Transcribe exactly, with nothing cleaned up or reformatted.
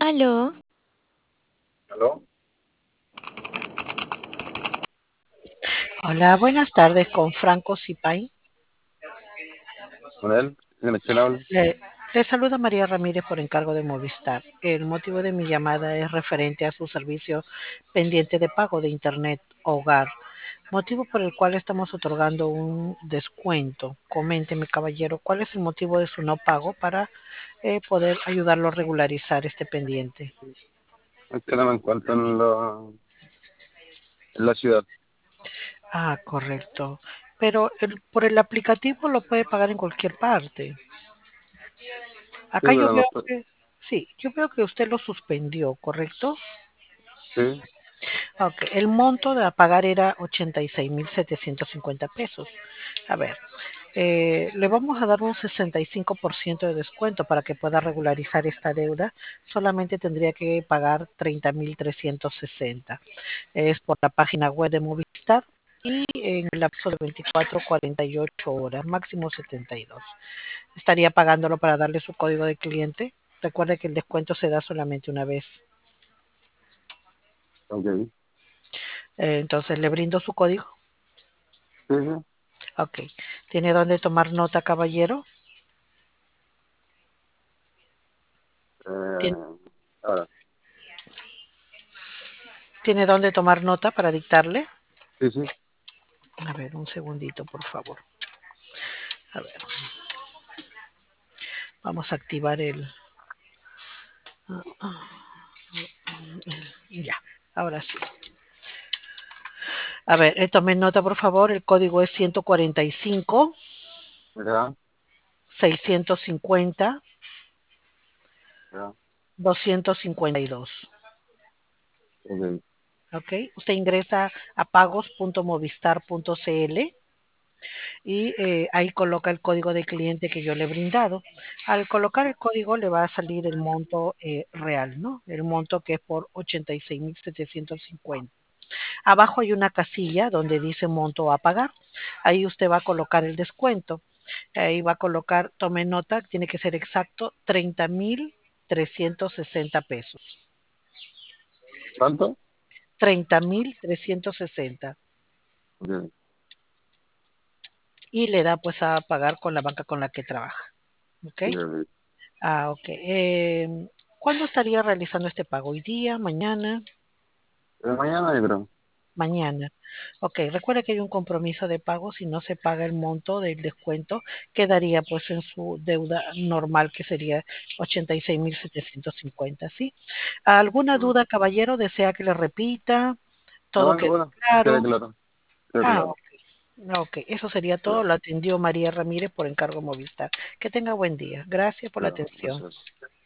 Aló, ¿Aló? Hola, buenas tardes con Franco Sipay. ¿Con él? ¿Quién quién habla? Le, le saluda María Ramírez por encargo de Movistar. El motivo de mi llamada es referente a su servicio pendiente de pago de Internet Hogar, motivo por el cual estamos otorgando un descuento. Coménteme, caballero, ¿cuál es el motivo de su no pago para eh, poder ayudarlo a regularizar este pendiente? Es que no me encuentro en la, en la ciudad. Ah, correcto. Pero el- por el aplicativo lo puede pagar en cualquier parte. Sí, Acá yo pero no veo estoy. que, sí, yo veo que usted lo suspendió, ¿correcto? Sí, Ok, el monto de a pagar era ochenta y seis mil setecientos cincuenta pesos. A ver, eh, le vamos a dar un sesenta y cinco por ciento de descuento para que pueda regularizar esta deuda. Solamente tendría que pagar treinta mil trescientos sesenta. Es por la página web de Movistar y en el lapso de veinticuatro a cuarenta y ocho horas, máximo setenta y dos. Estaría pagándolo para darle su código de cliente. Recuerde que el descuento se da solamente una vez. ok. Eh, entonces le brindo su código. Sí, sí. Ok. ¿Tiene dónde tomar nota, caballero? ¿Tien- Eh, ahora, ¿Tiene dónde tomar nota para dictarle? sí, sí. A ver, un segundito, por favor. A ver, vamos a activar el... Ya, ahora sí. A ver, eh, tomen nota, por favor. El código es ciento cuarenta y cinco, Ya, seiscientos cincuenta, ya, doscientos cincuenta y dos. ok. ¿Ok? Usted ingresa a pagos punto movistar punto cl y eh, ahí coloca el código de cliente que yo le he brindado. Al colocar el código le va a salir el monto eh, real, ¿no? El monto que es por ochenta y seis mil setecientos cincuenta. Abajo hay una casilla donde dice monto a pagar. Ahí usted va a colocar el descuento. Ahí va a colocar, tome nota, tiene que ser exacto, treinta mil trescientos sesenta pesos. ¿Cuánto? Treinta mil trescientos sesenta. Ok, Y le da pues a pagar con la banca con la que trabaja. ¿Ok? ok, ok. Ah, ok. Em, ¿cuándo estaría realizando este pago? ¿Hoy día? ¿Mañana? Eh, mañana yo creo. Mañana. Ok, recuerde que hay un compromiso de pago. Si no se paga el monto del descuento, quedaría pues en su deuda normal, que sería ochenta y seis mil setecientos cincuenta, ¿sí? ¿Alguna Mm. duda, caballero? ¿Desea que le repita? No, ¿Todo quedó ninguna. Queda claro? claro. Queda Ah, claro. ok. Ok, eso sería todo. Ya, Lo atendió María Ramírez por encargo Movistar. Que tenga buen día. Gracias por la ya, atención. gracias.